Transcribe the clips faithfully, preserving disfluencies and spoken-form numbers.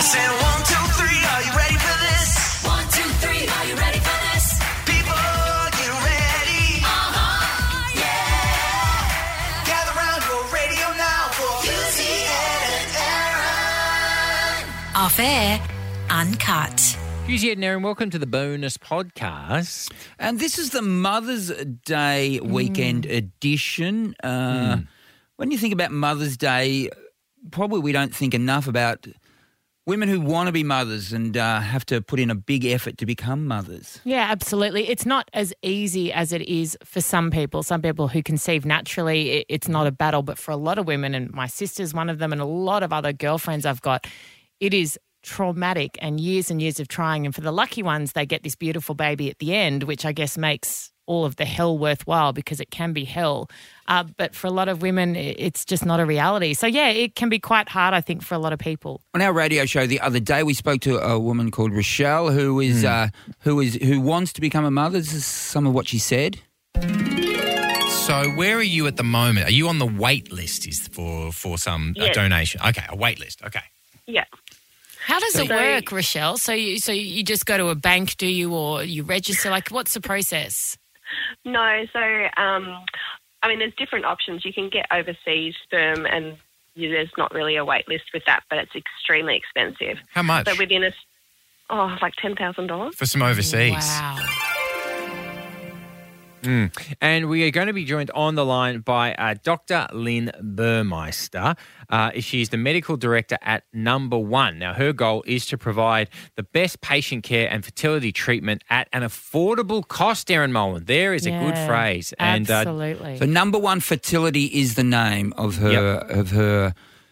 Saying one, two, three, are you ready for this? One, two, three, are you ready for this? People, get ready. Uh-huh, yeah. Gather round your radio now for Susie and Aaron. Off air, uncut. Susie and Aaron, welcome to the bonus podcast. And this is the Mother's Day weekend mm. edition. Uh, mm. When you think about Mother's Day, probably we don't think enough about women who want to be mothers and uh, have to put in a big effort to become mothers. Yeah, absolutely. It's not as easy as it is for some people. Some people who conceive naturally, it's not a battle. But for a lot of women, and my sister's one of them, and a lot of other girlfriends I've got, it is traumatic and years and years of trying. And for the lucky ones, they get this beautiful baby at the end, which I guess makes all of the hell worthwhile because it can be hell. Uh, but for a lot of women, it's just not a reality. So, yeah, it can be quite hard, I think, for a lot of people. On our radio show the other day, we spoke to a woman called Rochelle who is mm. uh, who is who wants to become a mother. This is some of what she said. So where are you at the moment? Are you on the wait list is for, for some yes. uh, donation? Okay, a wait list. Okay. Yeah. How does so, it work, Rochelle? So you so you just go to a bank, do you, or you register? Like, what's the process? No, so, um, I mean, there's different options. You can get overseas sperm and you, there's not really a wait list with that, but it's extremely expensive. How much? So within a, oh, like ten thousand dollars. For some overseas? Wow. Mm. And we are going to be joined on the line by uh, Doctor Lynn Burmeister. Uh, she's the medical director at Number One. Now, her goal is to provide the best patient care and fertility treatment at an affordable cost, Aaron Molan. There is yeah, a good phrase. And, absolutely. Uh, so Number One Fertility is the name of her yep. of her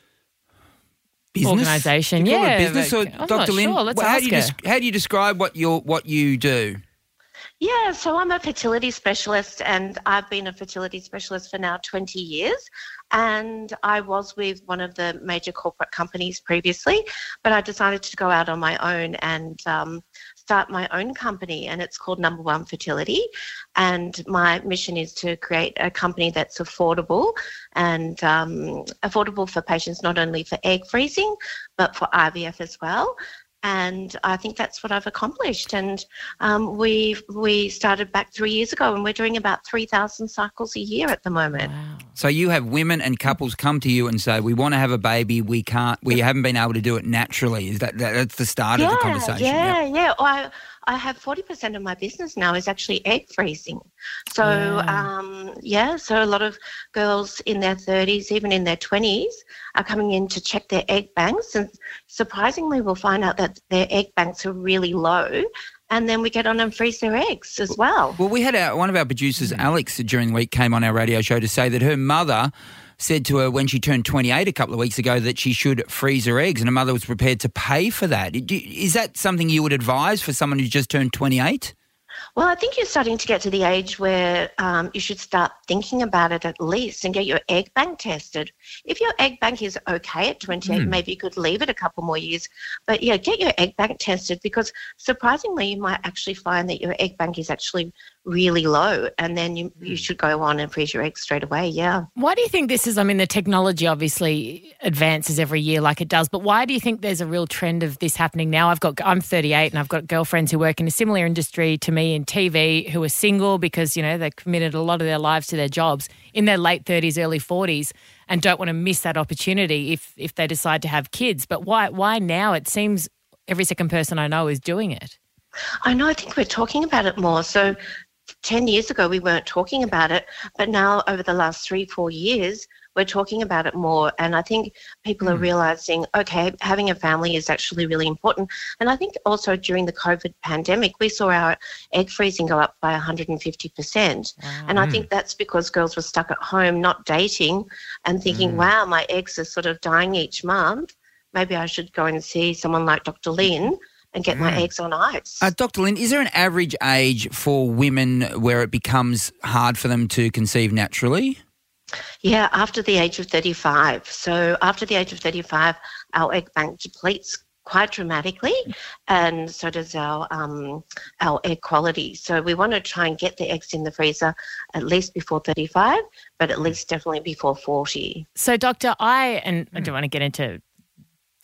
business? Organisation. Do you call yeah. it business or I'm Doctor not Lynn? Sure. Let's well, how ask do you her. des- how do you describe what you what you do? Yeah, so I'm a fertility specialist and I've been a fertility specialist for now twenty years, and I was with one of the major corporate companies previously, but I decided to go out on my own and um, start my own company, and it's called Number One Fertility, and my mission is to create a company that's affordable and um, affordable for patients, not only for egg freezing but for I V F as well. And I think that's what I've accomplished. And um, we we started back three years ago, and we're doing about three thousand cycles a year at the moment. Wow. So you have women and couples come to you and say, "We want to have a baby. We can't. We haven't been able to do it naturally." Is that, that that's the start yeah, of the conversation? Yeah, yeah. yeah. I I have forty percent of my business now is actually egg freezing. So yeah. um, yeah, so a lot of girls in their thirties, even in their twenties, are coming in to check their egg banks, and surprisingly, we'll find out that their egg banks are really low. And then we get on and freeze their eggs as well. Well, we had our, one of our producers, Alex, during the week came on our radio show to say that her mother said to her when she turned twenty-eight a couple of weeks ago that she should freeze her eggs, and her mother was prepared to pay for that. Is that something you would advise for someone who's just turned twenty-eight? Well, I think you're starting to get to the age where um, you should start thinking about it at least and get your egg bank tested. If your egg bank is okay at twenty-eight, mm. maybe you could leave it a couple more years. But, yeah, get your egg bank tested because surprisingly you might actually find that your egg bank is actually really low, and then you, you should go on and freeze your eggs straight away, yeah. Why do you think this is, I mean, the technology obviously advances every year like it does, but why do you think there's a real trend of this happening now? I've got, I'm thirty-eight and I've got girlfriends who work in a similar industry to me in T V who are single because, you know, they've committed a lot of their lives to their jobs in their late thirties, early forties and don't want to miss that opportunity if if they decide to have kids. But why why now? It seems every second person I know is doing it. I know, I think we're talking about it more. So ten years ago we weren't talking about it, but now over the last three, four years we're talking about it more, and I think people mm. are realising, okay, having a family is actually really important. And I think also during the COVID pandemic we saw our egg freezing go up by one hundred fifty percent. Wow. And I think that's because girls were stuck at home not dating and thinking, mm. wow, my eggs are sort of dying each month. Maybe I should go and see someone like Doctor Lynn and get mm. my eggs on ice. Uh, Doctor Lynn, is there an average age for women where it becomes hard for them to conceive naturally? Yeah, after the age of thirty-five. So after the age of thirty-five, our egg bank depletes quite dramatically, and so does our um, our egg quality. So we want to try and get the eggs in the freezer at least before thirty-five, but at least definitely before forty. So, Doctor, I, and I don't want to get into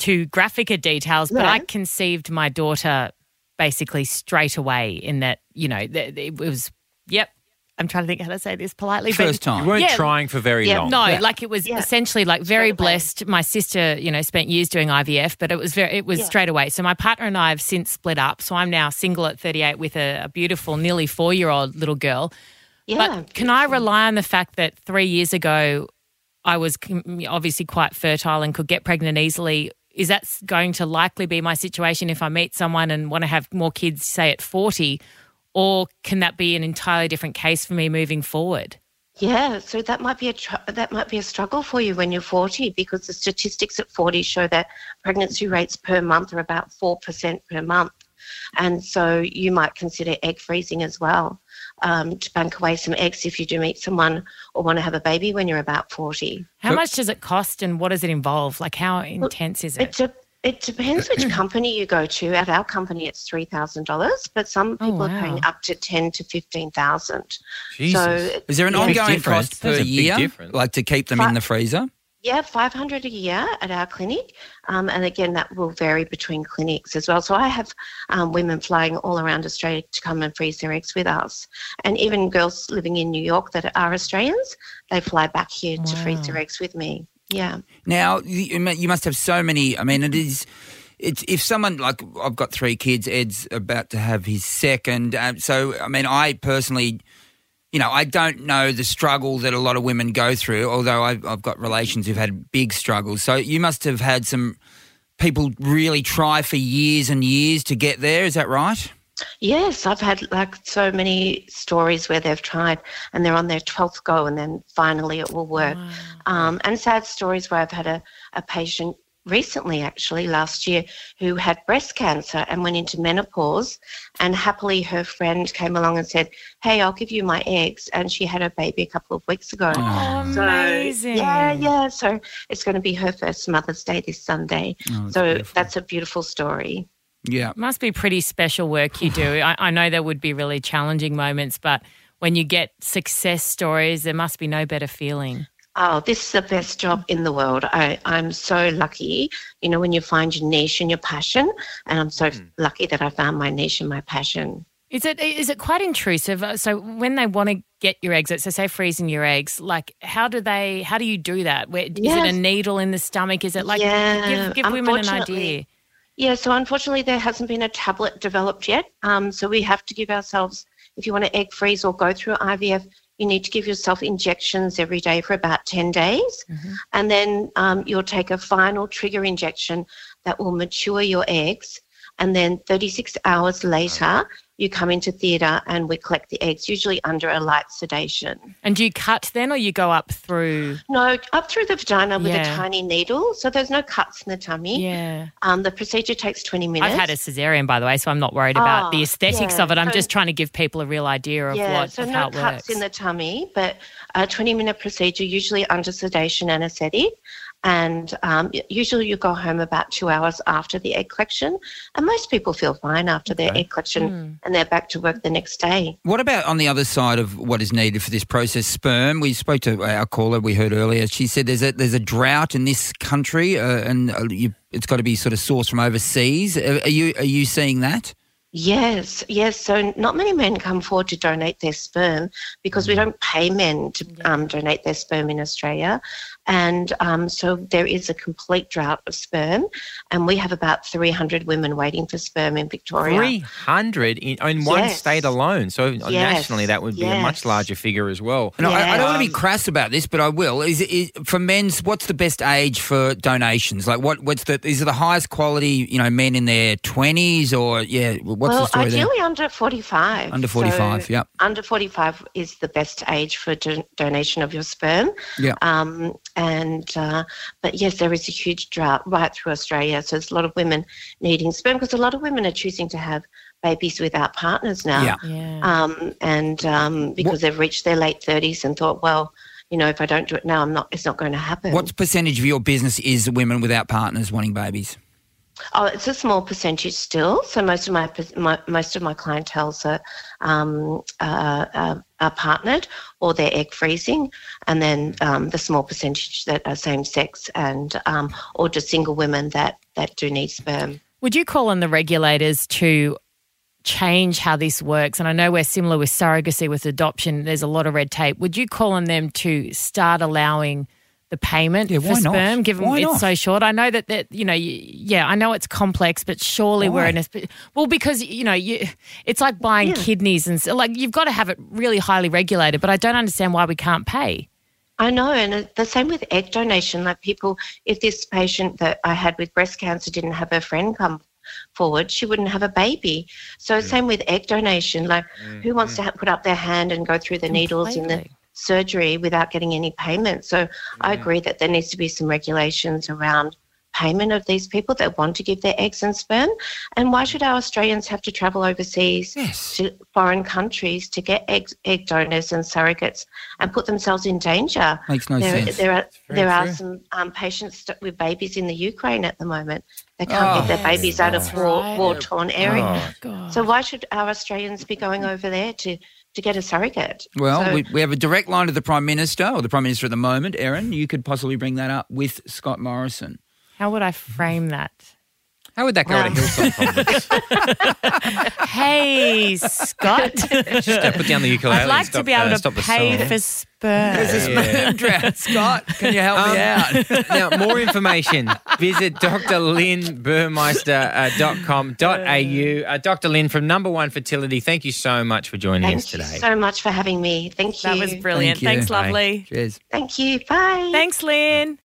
too graphic a details, but Yeah. I conceived my daughter basically straight away in that, you know, th- it was, yep, I'm trying to think how to say this politely. First but time. You weren't Yeah. trying for very Yeah, long. No, Yeah. like it was Yeah. essentially like very Straight away. blessed. My sister, you know, spent years doing I V F, but it was very, it was Yeah. straight away. So my partner and I have since split up. So I'm now single at thirty-eight with a, a beautiful, nearly four-year-old little girl. Yeah. But can I rely on the fact that three years ago I was com- obviously quite fertile and could get pregnant easily? Is that s- going to likely be my situation if I meet someone and want to have more kids, say at forty? Or can that be an entirely different case for me moving forward? Yeah, so that might be a tr- that might be a struggle for you when you're forty, because the statistics at forty show that pregnancy rates per month are about four percent per month, and so you might consider egg freezing as well, um, to bank away some eggs if you do meet someone or want to have a baby when you're about forty. How So- much does it cost and what does it involve? Like how intense is it? It de- it depends which company you go to. At our company, it's three thousand dollars, but some Oh, people are wow. paying up to ten to fifteen thousand. Jesus. So Is there an Yeah. Big ongoing difference. cost per That's a big year, difference. like to keep them in the freezer? Yeah, five hundred a year at our clinic, um, and again that will vary between clinics as well. So I have um, women flying all around Australia to come and freeze their eggs with us, and even girls living in New York that are Australians, they fly back here to freeze their eggs with me. Yeah, Now, you you must have so many. I mean, it is. It's if someone like I've got three kids. Ed's about to have his second. Um, so, I mean, I personally, you know, I don't know the struggle that a lot of women go through. Although I've, I've got relations who've had big struggles. So you must have had some people really try for years and years to get there. Is that right? yes, I've had like so many stories where they've tried and they're on their twelfth go, and then finally it will work. Um, and sad stories where I've had a, a patient recently, actually last year, who had breast cancer and went into menopause, and happily her friend came along and said, hey, I'll give you my eggs, and she had her baby a couple of weeks ago. Oh, So, amazing. yeah, yeah. So it's going to be her first Mother's Day this Sunday. Oh, that's so beautiful. that's a beautiful story. Yeah. Must be pretty special work you do. I, I know there would be really challenging moments, but when you get success stories, there must be no better feeling. Oh, this is the best job in the world. I, I'm so lucky, you know, when you find your niche and your passion, and I'm so lucky that I found my niche and my passion. Is it is it quite intrusive? Uh, So when they want to get your eggs, so say freezing your eggs, like how do they? How do you do that? Where, Is it Yes. a needle in the stomach? Is it like Yeah, give, give women an unfortunately. idea? Yeah, so unfortunately there hasn't been a tablet developed yet. Um, so we have to give ourselves, if you want to egg freeze or go through I V F, you need to give yourself injections every day for about ten days. And then um, you'll take a final trigger injection that will mature your eggs. And then thirty-six hours later, you come into theatre and we collect the eggs, usually under a light sedation. And do you cut then, or you go up through? No, up through the vagina with Yeah. a tiny needle. So there's no cuts in the tummy. Yeah, Um, the procedure takes twenty minutes. I've had a cesarean, by the way, so I'm not worried about Oh, the aesthetics yeah. of it. I'm So- just trying to give people a real idea of Yeah, what so of no how it cuts works. in the tummy, but a twenty-minute procedure, usually under sedation anaesthetic. And um, usually you go home about two hours after the egg collection. And most people feel fine after their egg collection and they're back to work the next day. What about on the other side of what is needed for this process, sperm? We spoke to our caller we heard earlier. She said there's a there's a drought in this country, uh, and uh, you, it's got to be sort of sourced from overseas. Uh, Are you are you seeing that? Yes, yes. So not many men come forward to donate their sperm because we don't pay men to um, donate their sperm in Australia. And um, so there is a complete drought of sperm, and we have about three hundred women waiting for sperm in Victoria. three hundred in, in one Yes. state alone. So nationally, that would be a much yes. larger figure as well. And I, I don't want to Yeah. be crass about this, but I will. Is, it, is for men's? What's the best age for donations? Like, what? What's the? Is it the highest quality? You know, men in their twenties, or yeah? What's well, the story there? ideally under forty-five. Under forty-five, So yep. Under forty-five is the best age for don- donation of your sperm. Yeah. Um, and uh, but yes, there is a huge drought right through Australia. So there's a lot of women needing sperm because a lot of women are choosing to have babies without partners now. Yeah. Yeah. Um, and um, because they've reached their late thirties and thought, well, you know, if I don't do it now, I'm not. It's not going to happen. What percentage of your business is women without partners wanting babies? Oh, it's a small percentage still. So most of my, my most of my clientels are um, uh, uh, are partnered or they're egg freezing, and then um, the small percentage that are same sex and um, or just single women that that do need sperm. Would you call on the regulators to change how this works? And I know we're similar with surrogacy, with adoption, there's a lot of red tape. Would you call on them to start allowing the payment Yeah, for why not? sperm, given Why it's not? so short? I know that, that you know, you, yeah, I know it's complex, but surely Why? we're in a sp- well, because you know, you it's like buying Yeah. kidneys and so, like you've got to have it really highly regulated. But I don't understand why we can't pay. I know, and it- the same with egg donation. Like people, if this patient that I had with breast cancer didn't have her friend come forward, she wouldn't have a baby. So same with egg donation. Like who wants to ha- put up their hand and go through the needles in the Completely. surgery without getting any payment? So I agree that there needs to be some regulations around payment of these people that want to give their eggs and sperm. And why should our Australians have to travel overseas Yes. to foreign countries to get egg, egg donors and surrogates and put themselves in danger? Makes no there, sense. There are very there are true. some um, patients st- with babies in the Ukraine at the moment. They can't Oh, get their babies out of that's war, right. war-torn areas. God. So why should our Australians be going over there to, to get a surrogate? Well, So- we, we have a direct line to the Prime Minister, or the Prime Minister at the moment, Erin. You could possibly bring that up with Scott Morrison. How would I frame that? How would that go Wow. to Hillsong Conference? Hey, Scott. Just uh, put down the ukulele. I'd like and stop, to be able uh, to stop the pay song. for sperm. There's a sperm drought, Scott. Can you help me out? Now, more information, visit d r lynn burmeister dot com dot a u. Uh, Doctor Lynn from Number One Fertility, thank you so much for joining us Thank you today. so much for having me. Thank you. That was brilliant. Thank you. Thanks, lovely. Cheers. Thank you. Bye. Thanks, Lynn.